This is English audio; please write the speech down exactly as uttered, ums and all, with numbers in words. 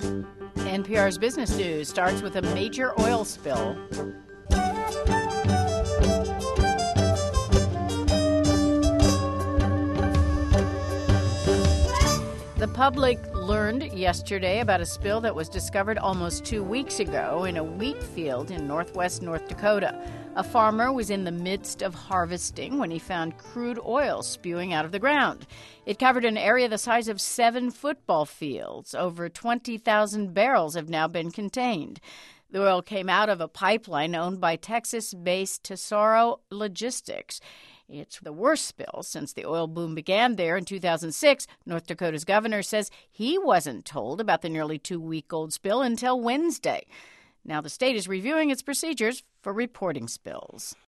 N P R's Business News starts with a major oil spill. The public learned yesterday about a spill that was discovered almost two weeks ago in a wheat field in northwest North Dakota. A farmer was in the midst of harvesting when he found crude oil spewing out of the ground. It covered an area the size of seven football fields. Over twenty thousand barrels have now been contained. The oil came out of a pipeline owned by Texas-based Tesoro Logistics. It's the worst spill since the oil boom began there in two thousand six. North Dakota's governor says he wasn't told about the nearly two-week-old spill until Wednesday. Now the state is reviewing its procedures for reporting spills.